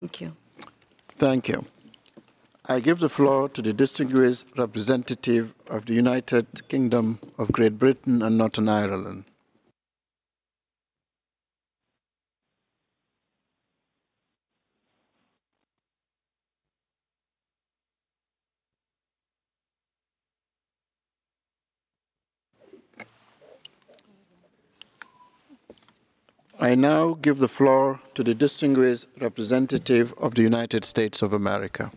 Thank you. Thank you. I give the floor to the distinguished representative of the United Kingdom of Great Britain and Northern Ireland. I now give the floor to the distinguished representative of the United States of America.